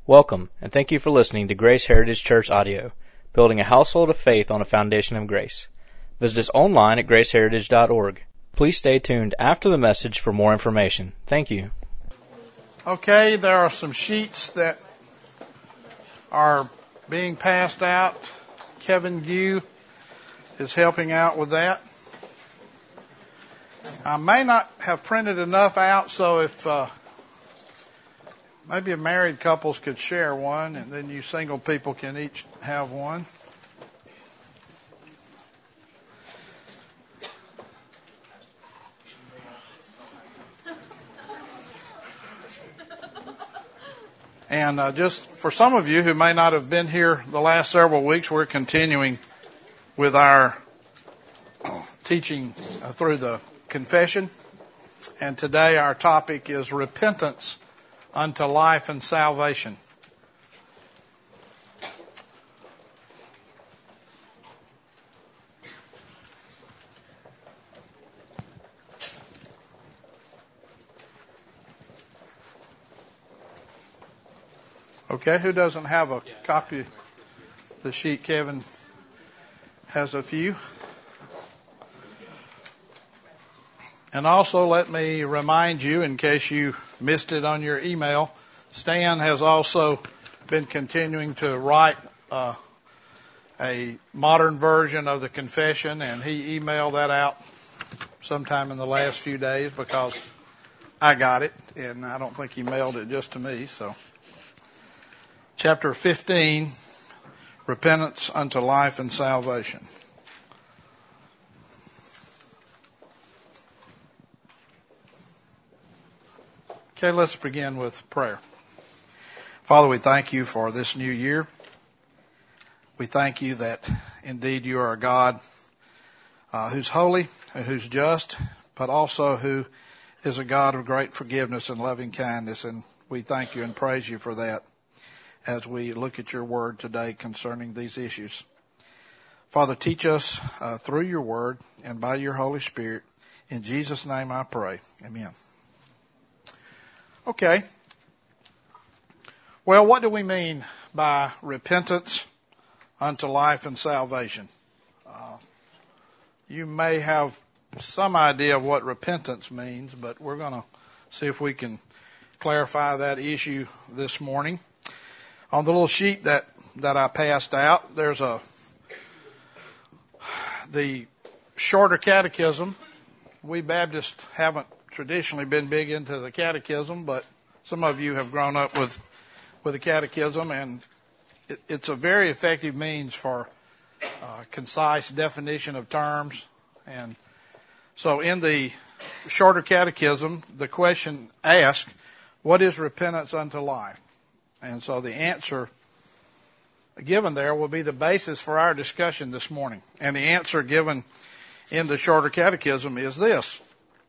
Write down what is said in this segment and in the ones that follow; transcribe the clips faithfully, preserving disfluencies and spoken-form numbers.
Welcome, and thank you for listening to Grace Heritage Church Audio, building a household of faith on a foundation of grace. Visit us online at grace heritage dot org. Please stay tuned after the message for more information. Thank you. Okay, there are some sheets that are being passed out. Kevin Gu is helping out with that. I may not have printed enough out, so if uh, maybe a married couples could share one, and then you single people can each have one. And uh, just for some of you who may not have been here the last several weeks, we're continuing with our teaching uh, through the confession. And today our topic is repentance unto life and salvation. Okay, who doesn't have a copy of the sheet? Kevin has a few. And also let me remind you, in case you missed it on your email, Stan has also been continuing to write uh, a modern version of the confession, and he emailed that out sometime in the last few days because I got it, and I don't think he mailed it just to me. So, chapter fifteen, repentance unto life and salvation. Okay, let's begin with prayer. Father, we thank you for this new year. We thank you that indeed you are a God uh, who's holy and who's just, but also who is a God of great forgiveness and loving kindness. And we thank you and praise you for that as we look at your word today concerning these issues. Father, teach us uh, through your word and by your Holy Spirit. In Jesus' name I pray. Amen. Okay. Well, what do we mean by repentance unto life and salvation? Uh, you may have some idea of what repentance means, but we're going to see if we can clarify that issue this morning. On the little sheet that, that I passed out, there's a the shorter catechism. We Baptists haven't traditionally been big into the catechism, but some of you have grown up with with the catechism, and it, it's a very effective means for uh, concise definition of terms. And so in the shorter catechism, the question asked, what is repentance unto life? And so the answer given there will be the basis for our discussion this morning. And the answer given in the shorter catechism is this.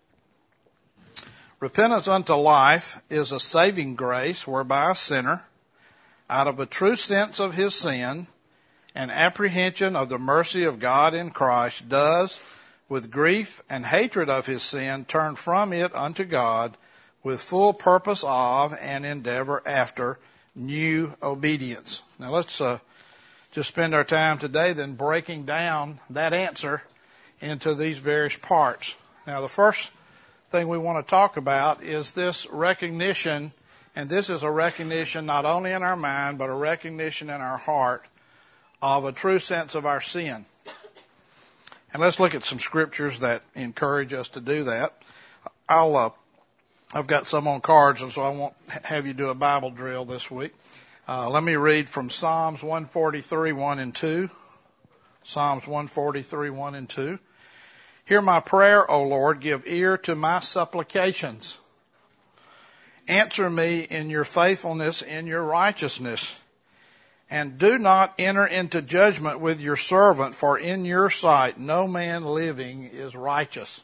Repentance unto life is a saving grace whereby a sinner, out of a true sense of his sin and apprehension of the mercy of God in Christ, does, with grief and hatred of his sin, turn from it unto God with full purpose of and endeavor after new obedience. Now let's uh, just spend our time today then breaking down that answer into these various parts. Now the first thing we want to talk about is this recognition, and this is a recognition not only in our mind, but a recognition in our heart of a true sense of our sin. And let's look at some scriptures that encourage us to do that. I'll, uh, I've got some on cards, and so I won't have you do a Bible drill this week. Uh, let me read from Psalms one forty-three, one and two. Psalms one forty-three, one and two. Hear my prayer, O Lord, give ear to my supplications. Answer me in your faithfulness, in your righteousness. And do not enter into judgment with your servant, for in your sight no man living is righteous.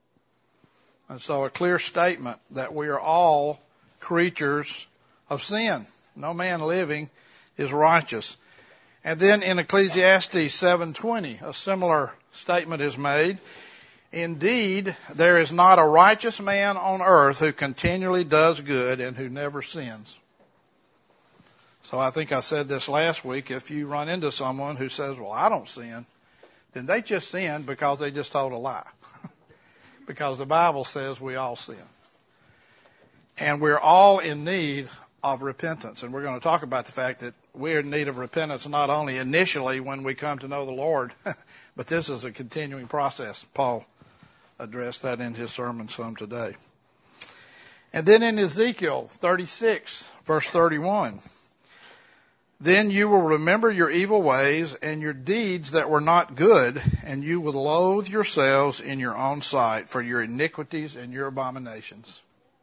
And so a clear statement that we are all creatures of sin. No man living is righteous. And then in Ecclesiastes seven twenty, a similar statement is made. Indeed, there is not a righteous man on earth who continually does good and who never sins. So I think I said this last week, if you run into someone who says, well, I don't sin, then they just sinned because they just told a lie. Because the Bible says we all sin. And we're all in need of repentance. And we're going to talk about the fact that we're in need of repentance not only initially when we come to know the Lord, but this is a continuing process. Paul addressed that in his sermon some today. And then in Ezekiel thirty-six, verse thirty-one, then you will remember your evil ways and your deeds that were not good, and you will loathe yourselves in your own sight for your iniquities and your abominations.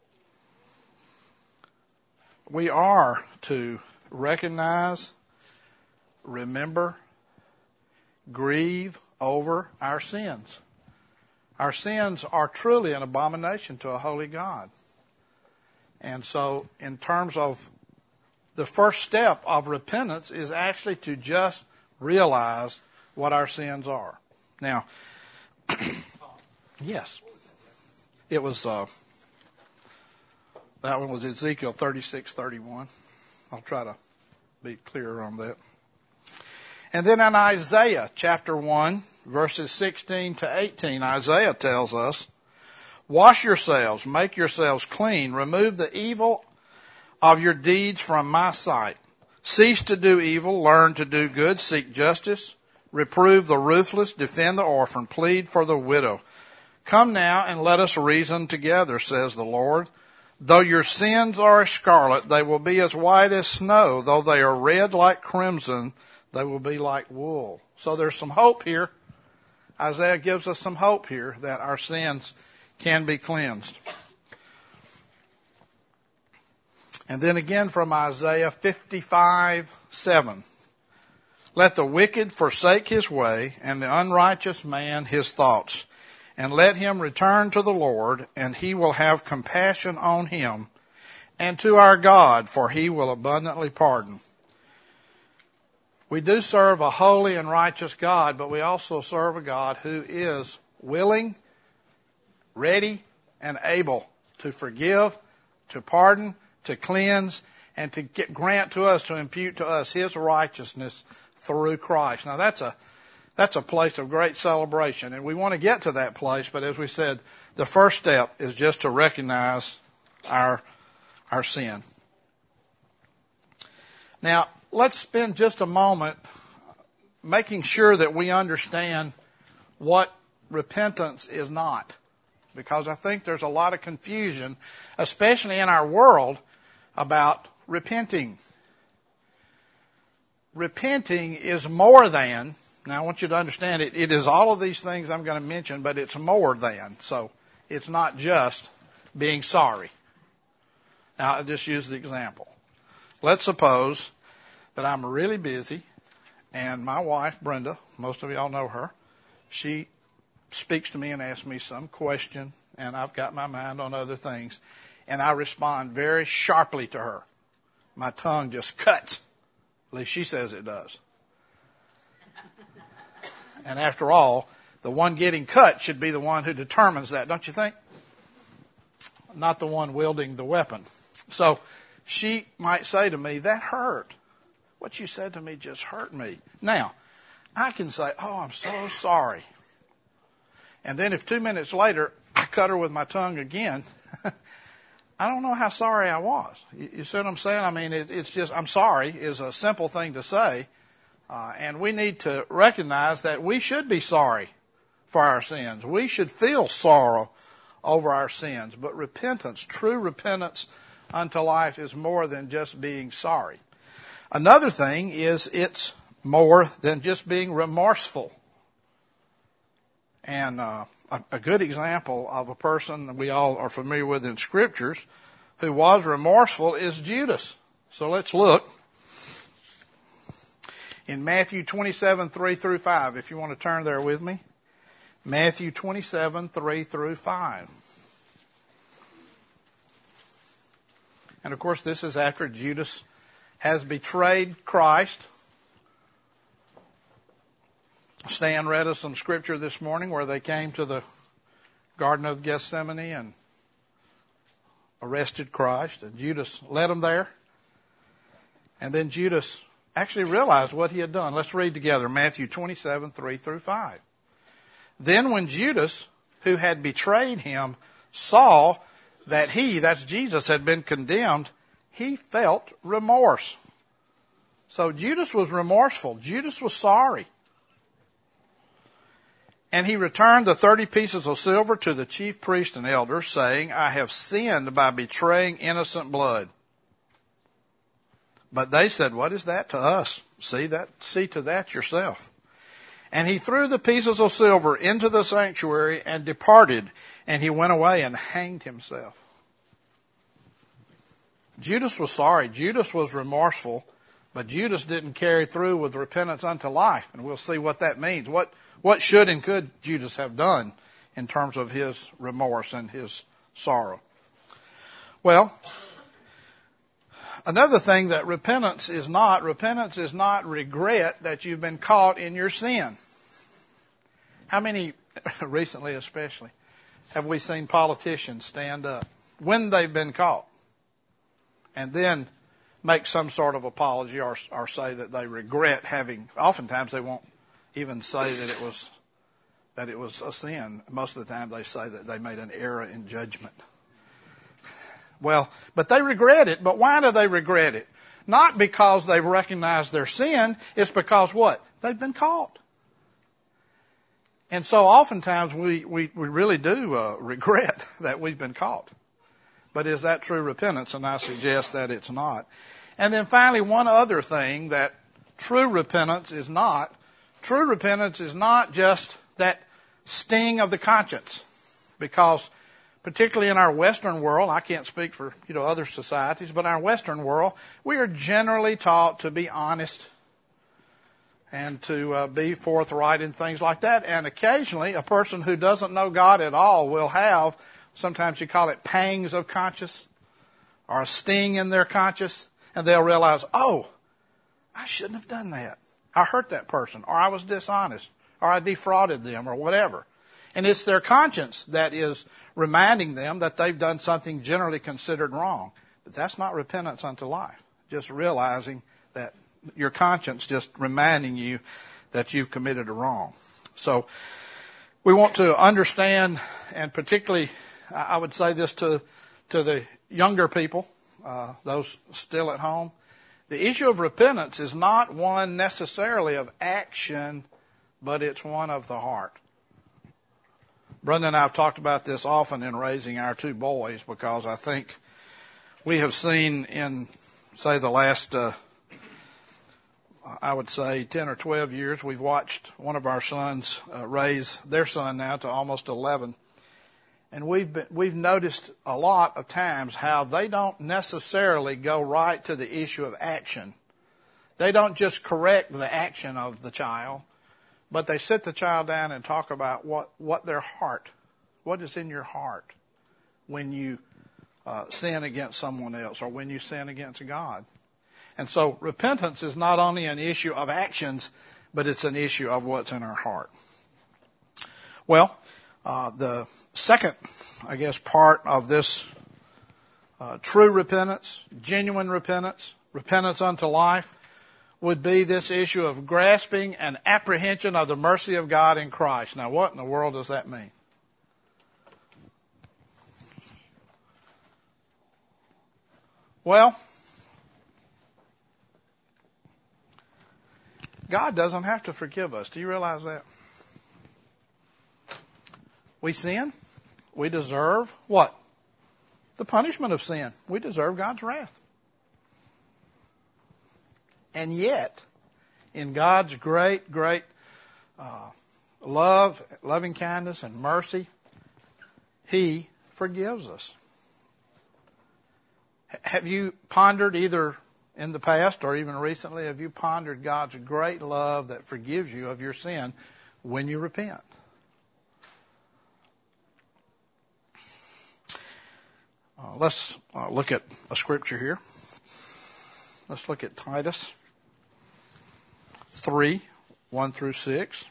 We are to recognize, remember, grieve over our sins. Our sins are truly an abomination to a holy God. And so in terms of the first step of repentance is actually to just realize what our sins are. Now, yes, it was, uh, that one was Ezekiel thirty-six thirty-one. I'll try to be clearer on that. And then in Isaiah chapter one, verses sixteen to eighteen, Isaiah tells us, wash yourselves, make yourselves clean, remove the evil of your deeds from my sight. Cease to do evil, learn to do good, seek justice, reprove the ruthless, defend the orphan, plead for the widow. Come now and let us reason together, says the Lord. Though your sins are as scarlet, they will be as white as snow. Though they are red like crimson, they will be like wool. So there's some hope here. Isaiah gives us some hope here that our sins can be cleansed. And then again from Isaiah fifty-five seven. Let the wicked forsake his way, and the unrighteous man his thoughts. And let him return to the Lord, and he will have compassion on him, and to our God, for he will abundantly pardon. We do serve a holy and righteous God, but we also serve a God who is willing, ready, and able to forgive, to pardon, to cleanse, and to get, grant to us, to impute to us his righteousness through Christ. Now that's a That's a place of great celebration, and we want to get to that place, but as we said, the first step is just to recognize our, our sin. Now, let's spend just a moment making sure that we understand what repentance is not, because I think there's a lot of confusion, especially in our world, about repenting. Repenting is more than... Now, I want you to understand it. It is all of these things I'm going to mention, but it's more than. So it's not just being sorry. Now, I'll just use the example. Let's suppose that I'm really busy, and my wife, Brenda, most of y'all know her, she speaks to me and asks me some question, and I've got my mind on other things, and I respond very sharply to her. My tongue just cuts. At least she says it does. And after all, the one getting cut should be the one who determines that, don't you think? Not the one wielding the weapon. So she might say to me, that hurt. What you said to me just hurt me. Now, I can say, oh, I'm so sorry. And then if two minutes later I cut her with my tongue again, I don't know how sorry I was. You, you see what I'm saying? I mean, it, it's just, I'm sorry is a simple thing to say. Uh, and we need to recognize that we should be sorry for our sins. We should feel sorrow over our sins. But repentance, true repentance unto life, is more than just being sorry. Another thing is it's more than just being remorseful. And uh, a, a good example of a person that we all are familiar with in Scriptures who was remorseful is Judas. So let's look. In Matthew twenty-seven, three through five, if you want to turn there with me. Matthew twenty-seven, three through five. And of course, this is after Judas has betrayed Christ. Stan read us some scripture this morning where they came to the Garden of Gethsemane and arrested Christ, and Judas led them there. And then Judas actually realized what he had done. Let's read together Matthew twenty-seven, three through five. Then when Judas, who had betrayed him, saw that he, that's Jesus, had been condemned, he felt remorse. So Judas was remorseful. Judas was sorry. And he returned the thirty pieces of silver to the chief priests and elders, saying, I have sinned by betraying innocent blood. But they said, what is that to us? See that, see to that yourself. And he threw the pieces of silver into the sanctuary and departed, and he went away and hanged himself. Judas was sorry. Judas was remorseful, but Judas didn't carry through with repentance unto life. And we'll see what that means. What, what should and could Judas have done in terms of his remorse and his sorrow? Well, another thing that repentance is not, repentance is not regret that you've been caught in your sin. How many, recently especially, have we seen politicians stand up when they've been caught and then make some sort of apology or, or say that they regret having, oftentimes they won't even say that it was, that it was a sin. Most of the time they say that they made an error in judgment. Well, but they regret it. But why do they regret it? Not because they've recognized their sin. It's because what? They've been caught. And so oftentimes we, we, we really do uh, regret that we've been caught. But is that true repentance? And I suggest that it's not. And then finally, one other thing that true repentance is not. True repentance is not just that sting of the conscience. Because particularly in our Western world, I can't speak for, you know, other societies, but in our Western world, we are generally taught to be honest and to uh, be forthright in things like that. And occasionally, a person who doesn't know God at all will have, sometimes you call it pangs of conscience, or a sting in their conscience, and they'll realize, oh, I shouldn't have done that. I hurt that person, or I was dishonest, or I defrauded them, or whatever. And it's their conscience that is reminding them that they've done something generally considered wrong. But that's not repentance unto life. Just realizing that your conscience just reminding you that you've committed a wrong. So we want to understand, and particularly I would say this to, to the younger people, uh, those still at home. The issue of repentance is not one necessarily of action, but it's one of the heart. Brenda and I have talked about this often in raising our two boys, because I think we have seen in, say, the last, uh, I would say, ten or twelve years, we've watched one of our sons uh, raise their son now to almost eleven. And we've been, we've noticed a lot of times how they don't necessarily go right to the issue of action. They don't just correct the action of the child, but they sit the child down and talk about what, what their heart, what is in your heart when you uh, sin against someone else or when you sin against God. And so repentance is not only an issue of actions, but it's an issue of what's in our heart. Well, uh, the second, I guess, part of this uh, true repentance, genuine repentance, repentance unto life, would be this issue of grasping and apprehension of the mercy of God in Christ. Now, what in the world does that mean? Well, God doesn't have to forgive us. Do you realize that? We sin. We deserve what? The punishment of sin. We deserve God's wrath. And yet, in God's great, great uh, love, loving kindness, and mercy, He forgives us. Have you pondered, either in the past or even recently, have you pondered God's great love that forgives you of your sin when you repent? Uh, let's uh, look at a scripture here. Let's look at Titus three, one through six.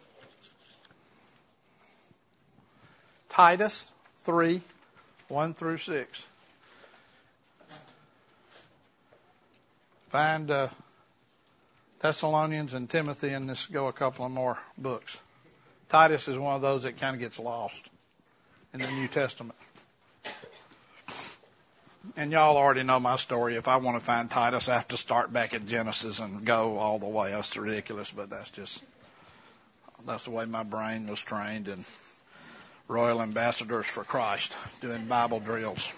Titus three, one through six. Find uh, Thessalonians and Timothy, and let's go a couple of more books. Titus is one of those that kind of gets lost in the New Testament. And y'all already know my story. If I want to find Titus, I have to start back at Genesis and go all the way. That's ridiculous, but that's just, that's the way my brain was trained in Royal Ambassadors for Christ, doing Bible drills.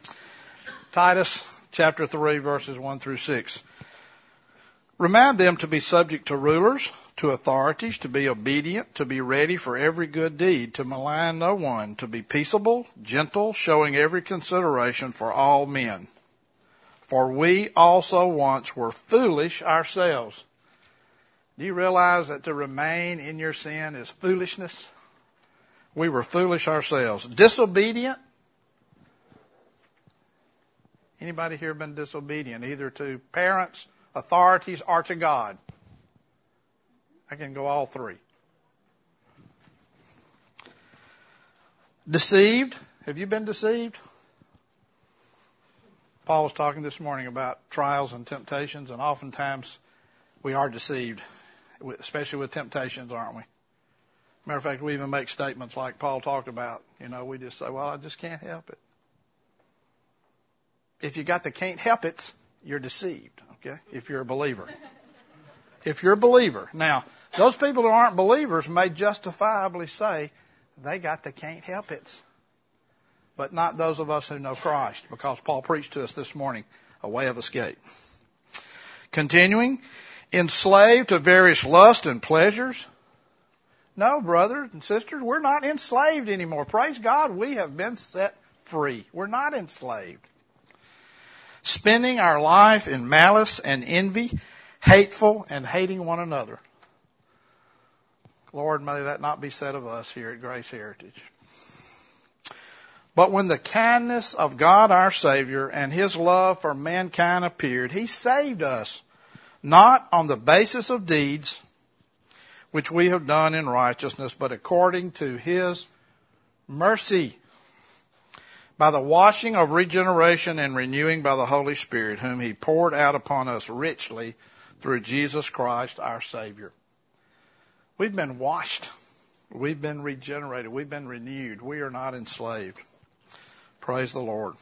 Titus chapter three, verses one through six. Remind them to be subject to rulers, to authorities, to be obedient, to be ready for every good deed, to malign no one, to be peaceable, gentle, showing every consideration for all men. For we also once were foolish ourselves. Do you realize that to remain in your sin is foolishness? We were foolish ourselves. Disobedient. Anybody here been disobedient, either to parents, authorities, or to God? I can go all three. Deceived. Have you been deceived? Paul was talking this morning about trials and temptations, and oftentimes we are deceived, especially with temptations, aren't we? Matter of fact, we even make statements like Paul talked about. You know, we just say, well, I just can't help it. If you got the can't help it, you're deceived, okay, if you're a believer. If you're a believer. Now, those people who aren't believers may justifiably say they got the can't help it, but not those of us who know Christ, because Paul preached to us this morning a way of escape. Continuing, enslaved to various lusts and pleasures. No, brothers and sisters, we're not enslaved anymore. Praise God, we have been set free. We're not enslaved. Spending our life in malice and envy, hateful and hating one another. Lord, may that not be said of us here at Grace Heritage. But when the kindness of God our Savior and His love for mankind appeared, He saved us, not on the basis of deeds which we have done in righteousness, but according to His mercy, by the washing of regeneration and renewing by the Holy Spirit, whom He poured out upon us richly through Jesus Christ our Savior. We've been washed. We've been regenerated. We've been renewed. We are not enslaved. Praise the Lord.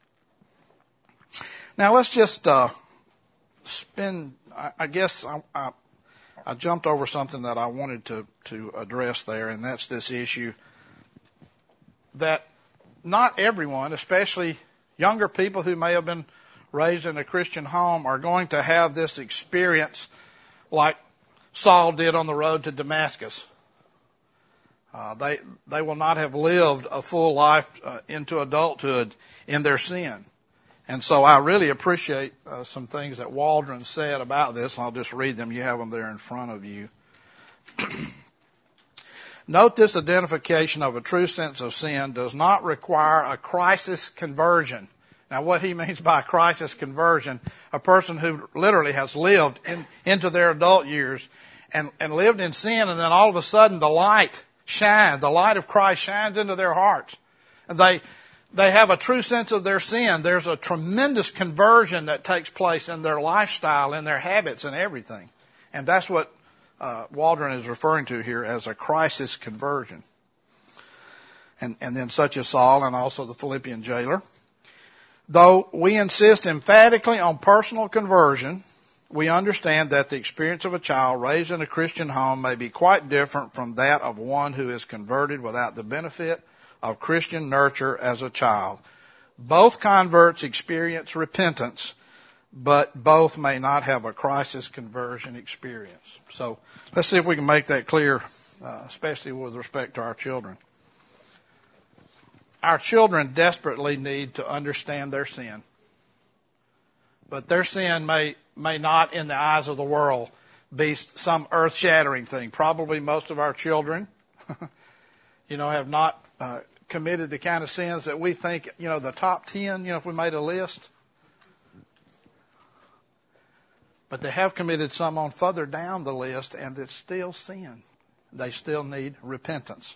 Now let's just uh, spend, I, I guess I, I, I jumped over something that I wanted to, to address there, and that's this issue that not everyone, especially younger people who may have been raised in a Christian home, are going to have this experience like Saul did on the road to Damascus. Uh, they they will not have lived a full life uh, into adulthood in their sin. And so I really appreciate uh, some things that Waldron said about this. I'll just read them. You have them there in front of you. Note this identification of a true sense of sin does not require a crisis conversion. Now, what he means by crisis conversion, a person who literally has lived in, into their adult years and, and lived in sin, and then all of a sudden the light shines, the light of Christ shines into their hearts. And they, they have a true sense of their sin. There's a tremendous conversion that takes place in their lifestyle, in their habits and everything. And that's what Uh, Waldron is referring to here as a crisis conversion. And, and then such as Saul and also the Philippian jailer. Though we insist emphatically on personal conversion, we understand that the experience of a child raised in a Christian home may be quite different from that of one who is converted without the benefit of Christian nurture as a child. Both converts experience repentance, but both may not have a crisis conversion experience. So let's see if we can make that clear, uh, especially with respect to our children. Our children desperately need to understand their sin. But their sin may, may not, in the eyes of the world, be some earth-shattering thing. Probably most of our children, you know, have not uh, committed the kind of sins that we think, you know, the top ten, you know, if we made a list. But they have committed some on further down the list, and it's still sin. They still need repentance.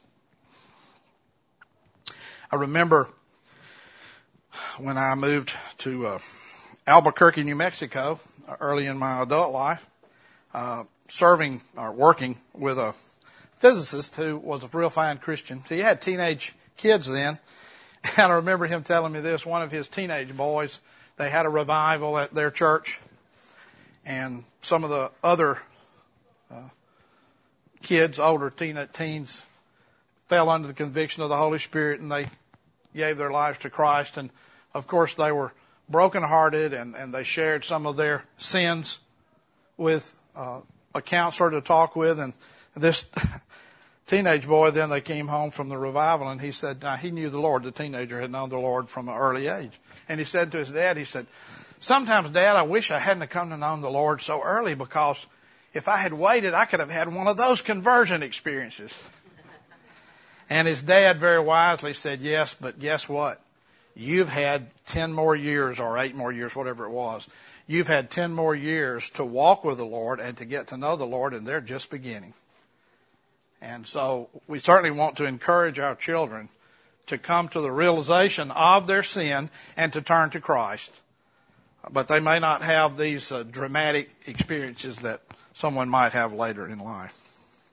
I remember when I moved to uh, Albuquerque, New Mexico, early in my adult life, uh, serving or working with a physicist who was a real fine Christian. He had teenage kids then, and I remember him telling me this. One of his teenage boys, they had a revival at their church, and some of the other uh, kids, older teen, teens, fell under the conviction of the Holy Spirit, and they gave their lives to Christ. And, of course, they were brokenhearted, and, and they shared some of their sins with uh, a counselor to talk with. And this teenage boy, then they came home from the revival, and he said now, he knew the Lord. The teenager had known the Lord from an early age. And he said to his dad, he said, sometimes, Dad, I wish I hadn't come to know the Lord so early, because if I had waited, I could have had one of those conversion experiences. And his dad very wisely said, yes, but guess what? You've had ten more years or eight more years, whatever it was. You've had ten more years to walk with the Lord and to get to know the Lord, and they're just beginning. And so we certainly want to encourage our children to come to the realization of their sin and to turn to Christ. But they may not have these uh, dramatic experiences that someone might have later in life.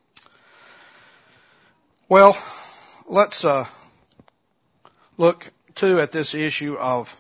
Well, let's uh, look, too, at this issue of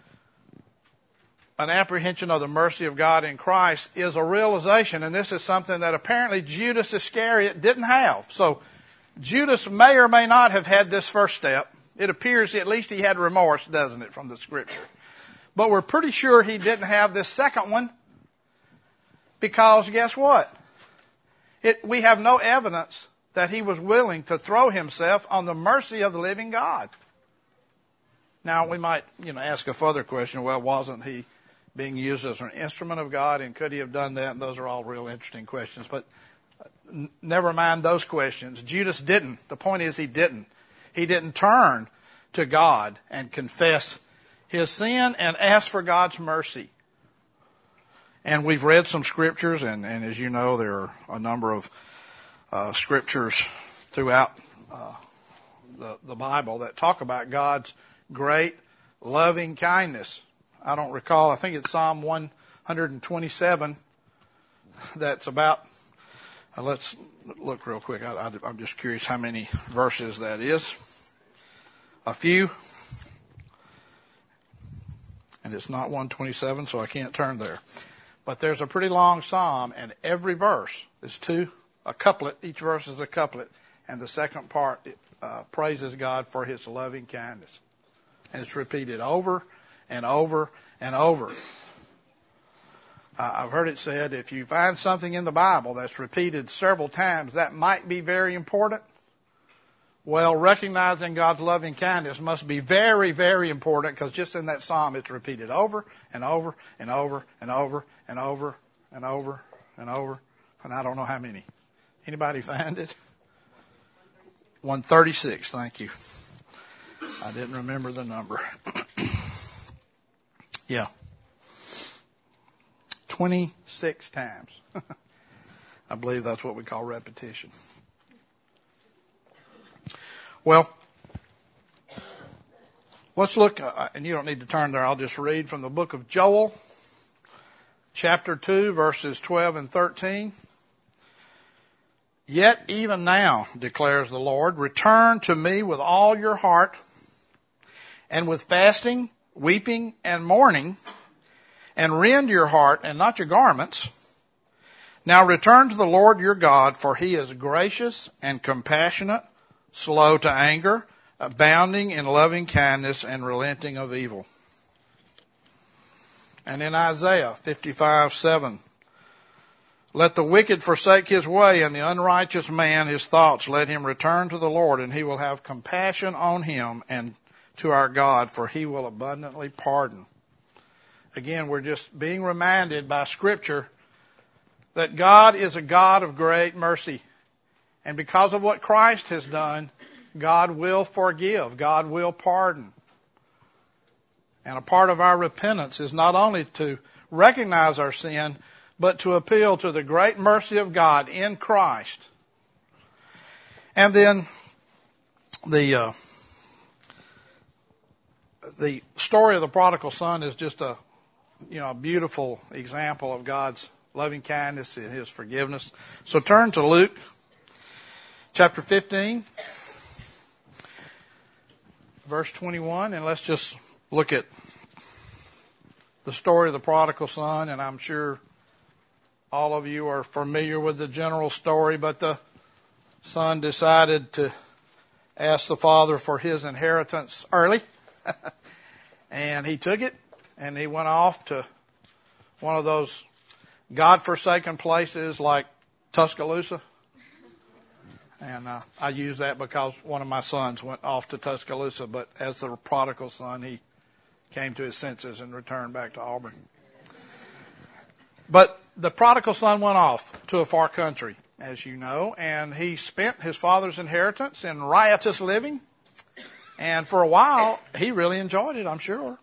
an apprehension of the mercy of God in Christ is a realization, and this is something that apparently Judas Iscariot didn't have. So Judas may or may not have had this first step. It appears at least he had remorse, doesn't it, from the Scripture. But we're pretty sure he didn't have this second one, because guess what? It, we have no evidence that he was willing to throw himself on the mercy of the living God. Now, we might, you know, ask a further question. Well, wasn't he being used as an instrument of God, and could he have done that? And those are all real interesting questions. But n- never mind those questions. Judas didn't. The point is he didn't. He didn't turn to God and confess his sin and ask for God's mercy. And we've read some scriptures, and, and as you know, there are a number of uh, scriptures throughout uh, the, the Bible that talk about God's great loving kindness. I don't recall, I think it's Psalm one twenty-seven that's about, uh, let's look real quick. I, I, I'm just curious how many verses that is. A few. And it's not one twenty-seven, so I can't turn there. But there's a pretty long psalm, and every verse is two, a couplet. Each verse is a couplet, and the second part uh, praises God for his loving kindness. And it's repeated over and over and over. Uh, I've heard it said, if you find something in the Bible that's repeated several times, that might be very important. Well, recognizing God's loving kindness must be very, very important, because just in that psalm it's repeated over and over and over and over and over and over and over, and I don't know how many. Anybody find it? one thirty-six, thank you. I didn't remember the number. Yeah. twenty-six times. I believe that's what we call repetition. Well, let's look, uh, and you don't need to turn there, I'll just read from the book of Joel, chapter two, verses twelve and thirteen. Yet even now, declares the Lord, return to me with all your heart, and with fasting, weeping, and mourning, and rend your heart and not your garments. Now return to the Lord your God, for he is gracious and compassionate, slow to anger, abounding in loving kindness and relenting of evil. And in Isaiah fifty-five seven, let the wicked forsake his way, and the unrighteous man his thoughts. Let him return to the Lord, and he will have compassion on him, and to our God, for he will abundantly pardon. Again, we're just being reminded by Scripture that God is a God of great mercy. And because of what Christ has done, God will forgive. God will pardon. And a part of our repentance is not only to recognize our sin, but to appeal to the great mercy of God in Christ. And then the uh, the story of the prodigal son is just a you know, a beautiful example of God's loving kindness and His forgiveness. So turn to Luke chapter fifteen, verse twenty-one, and let's just look at the story of the prodigal son. And I'm sure all of you are familiar with the general story, but the son decided to ask the father for his inheritance early. And he took it, and he went off to one of those God-forsaken places like Tuscaloosa. And uh, I use that because one of my sons went off to Tuscaloosa, but as the prodigal son, he came to his senses and returned back to Auburn. But the prodigal son went off to a far country, as you know, and he spent his father's inheritance in riotous living. And for a while, he really enjoyed it, I'm sure.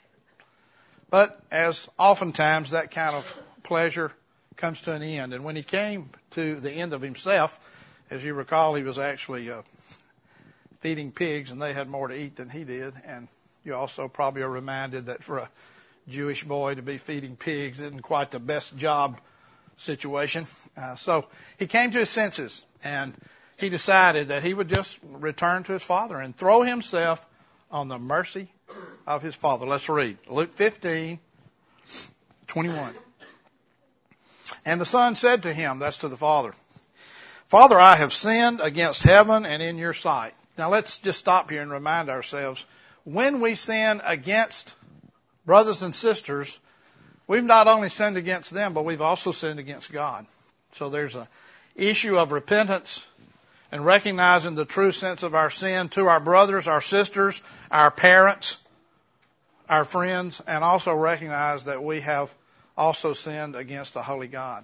But as oftentimes that kind of pleasure comes to an end. And when he came to the end of himself, as you recall, he was actually uh, feeding pigs, and they had more to eat than he did. And you also probably are reminded that for a Jewish boy to be feeding pigs isn't quite the best job situation. Uh, so he came to his senses, and he decided that he would just return to his father and throw himself on the mercy of his father. Let's read Luke fifteen, twenty-one. And the son said to him, that's to the father, Father, I have sinned against heaven and in your sight. Now let's just stop here and remind ourselves, when we sin against brothers and sisters, we've not only sinned against them, but we've also sinned against God. So there's an issue of repentance and recognizing the true sense of our sin to our brothers, our sisters, our parents, our friends, and also recognize that we have also sinned against a holy God.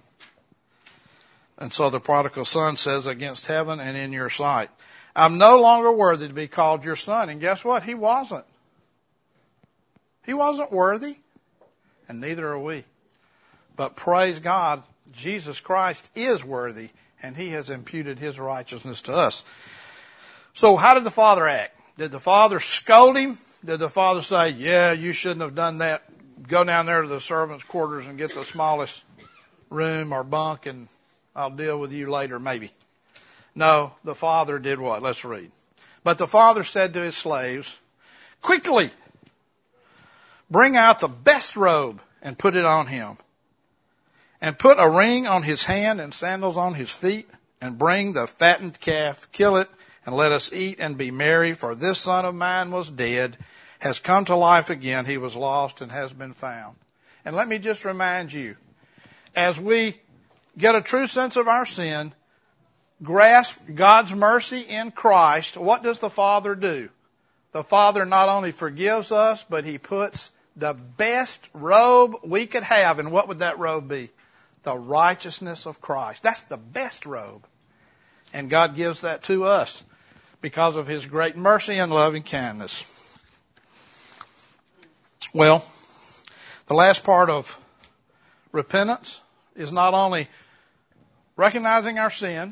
And so the prodigal son says, against heaven and in your sight, I'm no longer worthy to be called your son. And guess what? He wasn't. He wasn't worthy, and neither are we. But praise God, Jesus Christ is worthy, and He has imputed His righteousness to us. So how did the father act? Did the father scold him? Did the father say, yeah, you shouldn't have done that. Go down there to the servants' quarters and get the smallest room or bunk, and I'll deal with you later, maybe. No, the father did what? Let's read. But the father said to his slaves, quickly, bring out the best robe and put it on him. And put a ring on his hand and sandals on his feet. And bring the fattened calf, kill it, and let us eat and be merry. For this son of mine was dead, has come to life again. He was lost and has been found. And let me just remind you, as we get a true sense of our sin, grasp God's mercy in Christ, what does the Father do? The Father not only forgives us, but He puts the best robe we could have. And what would that robe be? The righteousness of Christ. That's the best robe. And God gives that to us because of His great mercy and loving kindness. Well, the last part of repentance is not only recognizing our sin,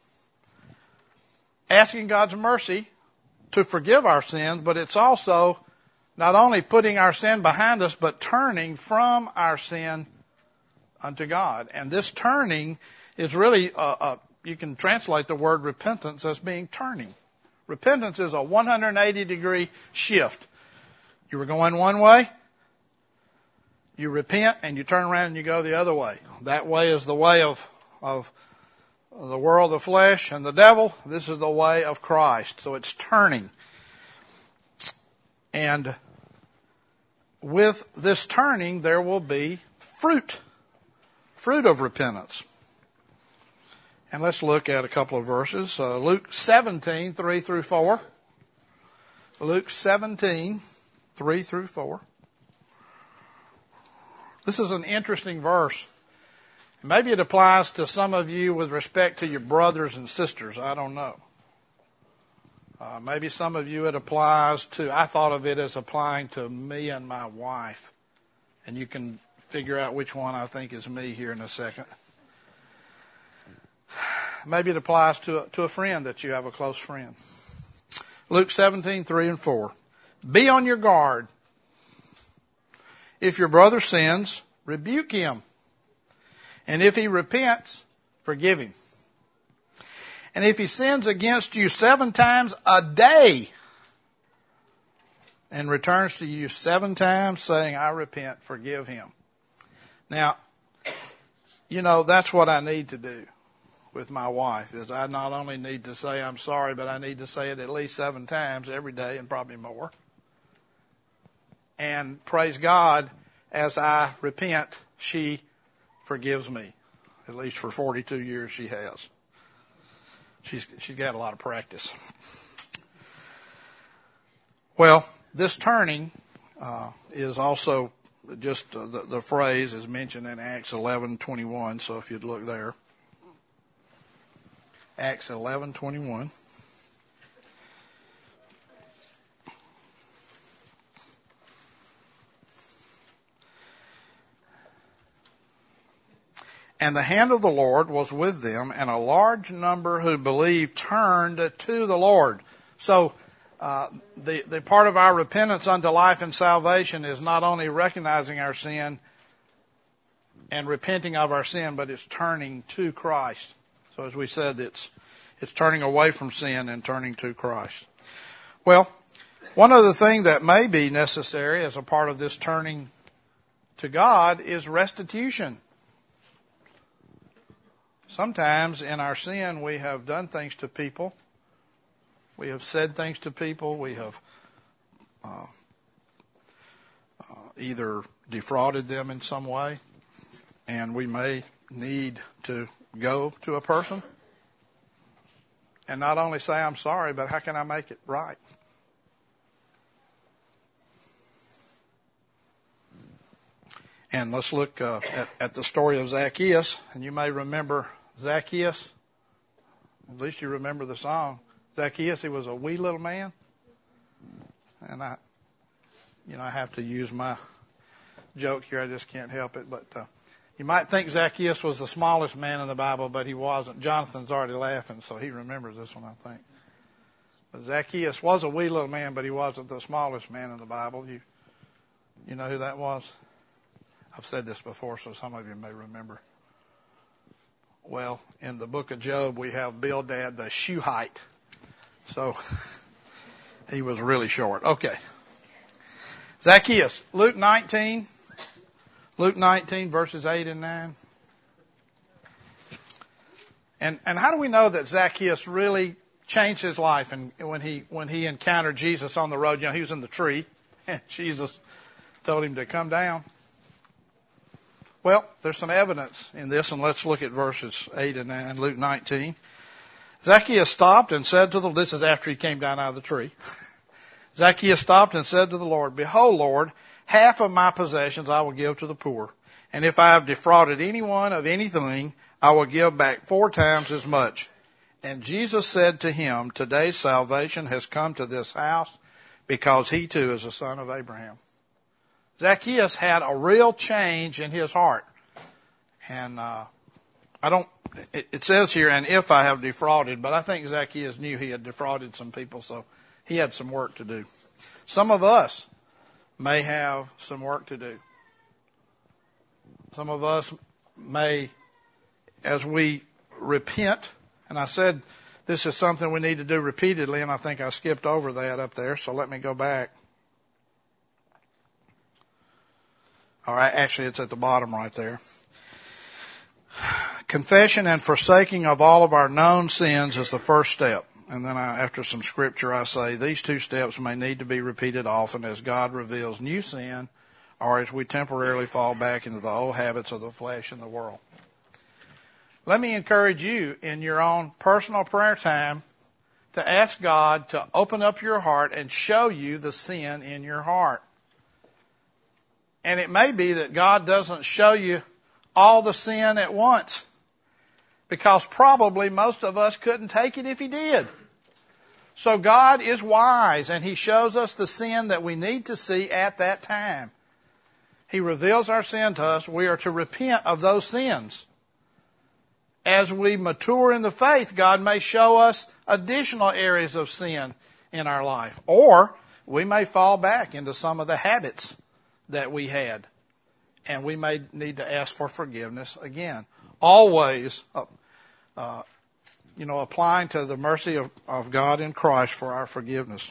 asking God's mercy to forgive our sins, but it's also not only putting our sin behind us, but turning from our sin unto God. And this turning is really, a, a, you can translate the word repentance as being turning. Repentance is a one hundred eighty degree shift. You were going one way, you repent, and you turn around and you go the other way. That way is the way of, of the world, the flesh, and the devil. This is the way of Christ. So it's turning. And with this turning, there will be fruit. Fruit of repentance. And let's look at a couple of verses. Uh, Luke seventeen, three through four. Luke seventeen, three through four. This is an interesting verse. Maybe it applies to some of you with respect to your brothers and sisters. I don't know. Uh, maybe some of you it applies to, I thought of it as applying to me and my wife. And you can figure out which one I think is me here in a second. Maybe it applies to a, to a friend that you have, a close friend. Luke seventeen, three and four. Be on your guard. If your brother sins, rebuke him. And if he repents, forgive him. And if he sins against you seven times a day and returns to you seven times saying, I repent, forgive him. Now, you know, that's what I need to do with my wife, is I not only need to say I'm sorry, but I need to say it at least seven times every day and probably more. And praise God, as I repent, she forgives me. At least for forty-two years she has. She's, she's got a lot of practice. Well, this turning uh, is also just uh, the, the phrase is mentioned in Acts eleven twenty-one. So if you'd look there, Acts eleven twenty-one. And the hand of the Lord was with them, and a large number who believed turned to the Lord. So uh, the, the part of our repentance unto life and salvation is not only recognizing our sin and repenting of our sin, but it's turning to Christ. So as we said, it's it's turning away from sin and turning to Christ. Well, one other thing that may be necessary as a part of this turning to God is restitution. Sometimes in our sin we have done things to people. We have said things to people. We have uh, uh, either defrauded them in some way. And we may need to go to a person and not only say, I'm sorry, but how can I make it right? And let's look uh, at, at the story of Zacchaeus. And you may remember Zacchaeus. At least you remember the song. Zacchaeus, he was a wee little man. And I, you know, I have to use my joke here. I just can't help it. But uh, you might think Zacchaeus was the smallest man in the Bible, but he wasn't. Jonathan's already laughing, so he remembers this one, I think. But Zacchaeus was a wee little man, but he wasn't the smallest man in the Bible. You, you know who that was? I've said this before, so some of you may remember. Well, in the book of Job, we have Bildad the Shuhite. So he was really short. Okay. Zacchaeus, Luke nineteen. Luke nineteen, verses eight and nine. And and how do we know that Zacchaeus really changed his life? And when he when he encountered Jesus on the road, you know, he was in the tree, and Jesus told him to come down. Well, there's some evidence in this, and let's look at verses eight and nine, Luke nineteen. Zacchaeus stopped and said to the, this is after he came down out of the tree. Zacchaeus stopped and said to the Lord, Behold, Lord, half of my possessions I will give to the poor. And if I have defrauded anyone of anything, I will give back four times as much. And Jesus said to him, Today salvation has come to this house, because he too is a son of Abraham. Zacchaeus had a real change in his heart. And uh, I don't, it, it says here, and if I have defrauded, but I think Zacchaeus knew he had defrauded some people, so he had some work to do. Some of us may have some work to do. Some of us may, as we repent, and I said this is something we need to do repeatedly, and I think I skipped over that up there, so let me go back. All right, actually it's at the bottom right there. Confession and forsaking of all of our known sins is the first step. And then I, after some scripture, I say these two steps may need to be repeated often as God reveals new sin or as we temporarily fall back into the old habits of the flesh and the world. Let me encourage you in your own personal prayer time to ask God to open up your heart and show you the sin in your heart. And it may be that God doesn't show you all the sin at once, because probably most of us couldn't take it if He did. So God is wise, and He shows us the sin that we need to see at that time. He reveals our sin to us. We are to repent of those sins. As we mature in the faith, God may show us additional areas of sin in our life. Or we may fall back into some of the habits that we had and we may need to ask for forgiveness again. Always, uh, uh, you know, applying to the mercy of, of God in Christ for our forgiveness.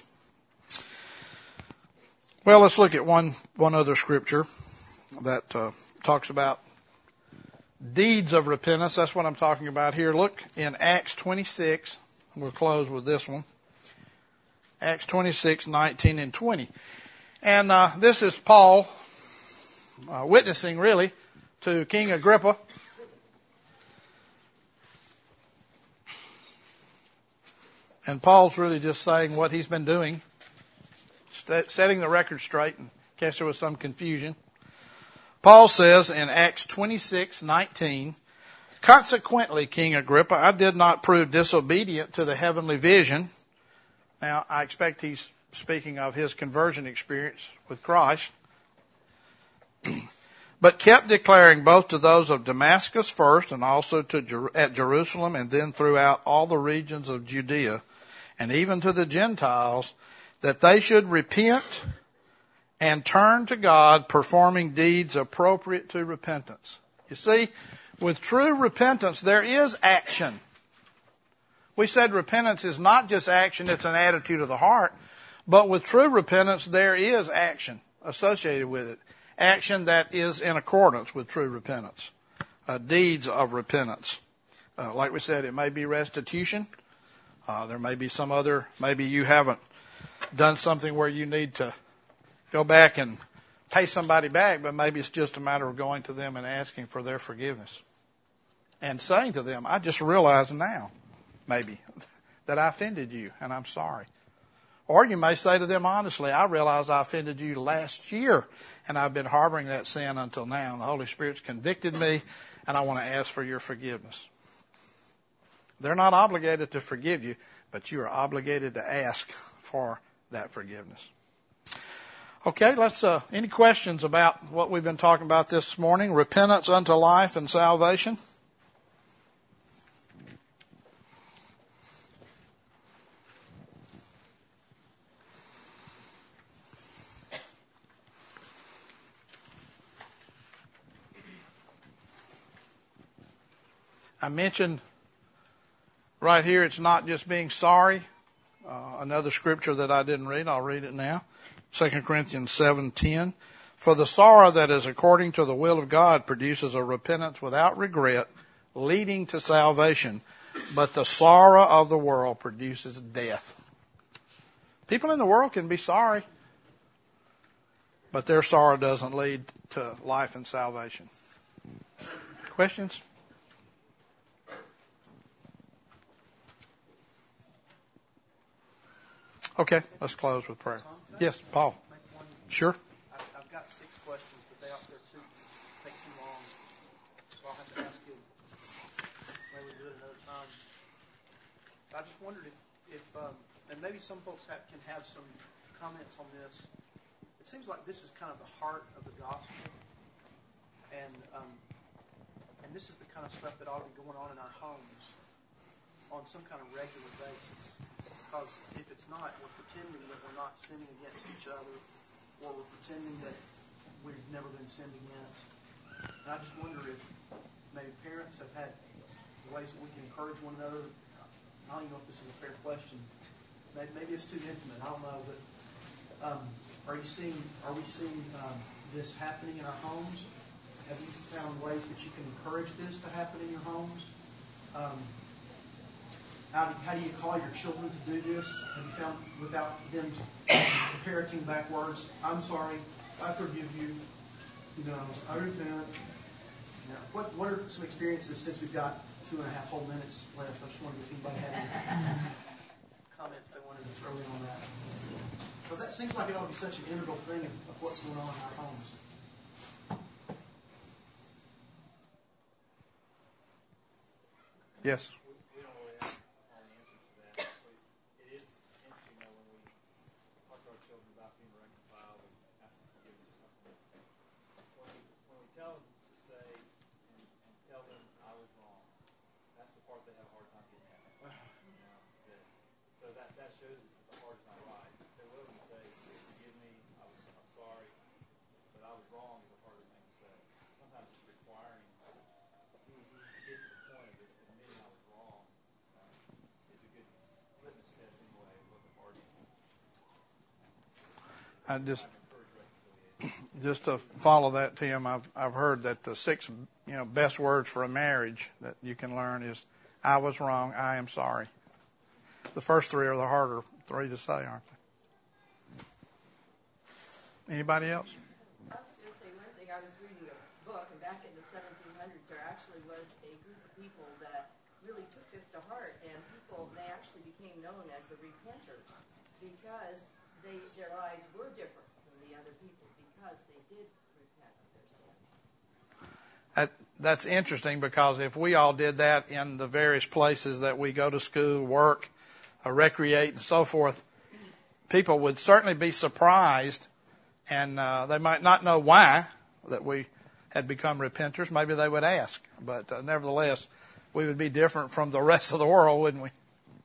Well, let's look at one, one other scripture that uh, talks about deeds of repentance. That's what I'm talking about here. Look in Acts twenty-six. We'll close with this one. Acts twenty-six, nineteen and twenty. And uh, this is Paul uh, witnessing, really, to King Agrippa. And Paul's really just saying what he's been doing, st- setting the record straight in case there was some confusion. Paul says in Acts twenty-six, nineteen, consequently, King Agrippa, I did not prove disobedient to the heavenly vision. Now, I expect he's speaking of his conversion experience with Christ, but kept declaring both to those of Damascus first and also to Jer- at Jerusalem and then throughout all the regions of Judea and even to the Gentiles that they should repent and turn to God, performing deeds appropriate to repentance. You see, with true repentance, there is action. We said repentance is not just action, it's an attitude of the heart. But with true repentance, there is action associated with it. Action that is in accordance with true repentance. Uh, deeds of repentance. Uh, like we said, it may be restitution. Uh, there may be some other, maybe you haven't done something where you need to go back and pay somebody back, but maybe it's just a matter of going to them and asking for their forgiveness. And saying to them, I just realized now, maybe, that I offended you and I'm sorry. Or you may say to them honestly, I realized I offended you last year and I've been harboring that sin until now. And the Holy Spirit's convicted me and I want to ask for your forgiveness. They're not obligated to forgive you, but you are obligated to ask for that forgiveness. Okay, let's, uh, any questions about what we've been talking about this morning? Repentance unto life and salvation. I mentioned right here it's not just being sorry. Uh, another scripture that I didn't read, I'll read it now. Second Corinthians seven ten. For the sorrow that is according to the will of God produces a repentance without regret, leading to salvation. But the sorrow of the world produces death. People in the world can be sorry, but their sorrow doesn't lead to life and salvation. Questions? Okay, let's close with prayer. Yes, Paul. Sure. I've got six questions, but they out there too take too long, so I'll have to ask you. Maybe we'll do it another time. I just wondered if, if um, and maybe some folks have, can have some comments on this. It seems like this is kind of the heart of the gospel, and um, and this is the kind of stuff that ought to be going on in our homes on some kind of regular basis. Because if it's not, we're pretending that we're not sinning against each other, or we're pretending that we've never been sinned against. And I just wonder if maybe parents have had ways that we can encourage one another. I don't even know if this is a fair question. Maybe, maybe it's too intimate. I don't know. But um, are you seeing? Are we seeing um, this happening in our homes? Have you found ways that you can encourage this to happen in your homes? Um, How do, how do you call your children to do this? Have you found, without them parroting back words, I'm sorry, I forgive you, you know, I repent. You know, what, what are some experiences, since we've got two and a half whole minutes left? I just wondered if anybody had any comments they wanted to throw in on that. Because that seems like it ought to be such an integral thing of, of what's going on in our homes. Yes. I just just to follow that, Tim, I've I've heard that the six you know best words for a marriage that you can learn is I was wrong, I am sorry. The first three are the harder three to say, aren't they? Anybody else? I was going to say one thing. I was reading a book, and back in the seventeen hundreds, there actually was a group of people that really took this to heart, and people, they actually became known as the repenters because they their lives were different than the other people because they did repent of their sins. That, that's interesting because if we all did that in the various places that we go to school, work, uh, recreate, and so forth, people would certainly be surprised, and uh, they might not know why that we had become repenters. Maybe they would ask, but uh, nevertheless, we would be different from the rest of the world, wouldn't we?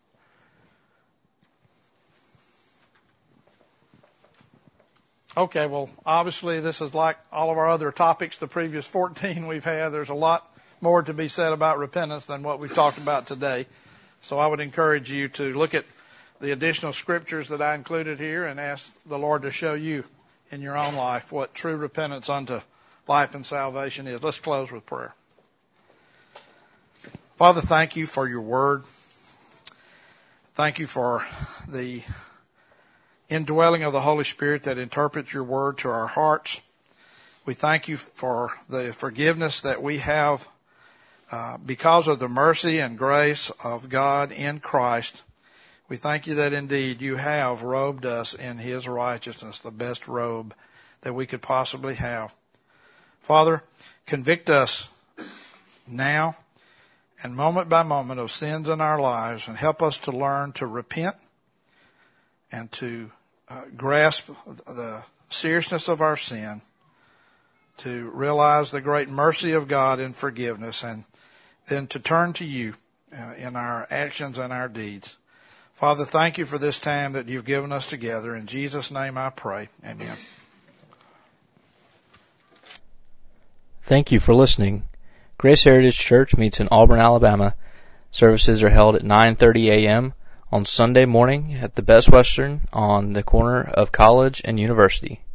Okay, well, obviously this is like all of our other topics, the previous fourteen we've had. There's a lot more to be said about repentance than what we've talked about today. So I would encourage you to look at the additional scriptures that I included here and ask the Lord to show you in your own life what true repentance unto life and salvation is. Let's close with prayer. Father, thank you for your word. Thank you for the indwelling of the Holy Spirit that interprets your word to our hearts. We thank you for the forgiveness that we have uh, because of the mercy and grace of God in Christ. We thank you that indeed you have robed us in his righteousness, the best robe that we could possibly have. Father, convict us now and moment by moment of sins in our lives and help us to learn to repent and to uh, grasp the seriousness of our sin, to realize the great mercy of God in forgiveness, and then to turn to you uh, in our actions and our deeds. Father, thank you for this time that you've given us together. In Jesus' name I pray. Amen. Thank you for listening. Grace Heritage Church meets in Auburn, Alabama. Services are held at nine thirty a.m. on Sunday morning at the Best Western on the corner of College and University.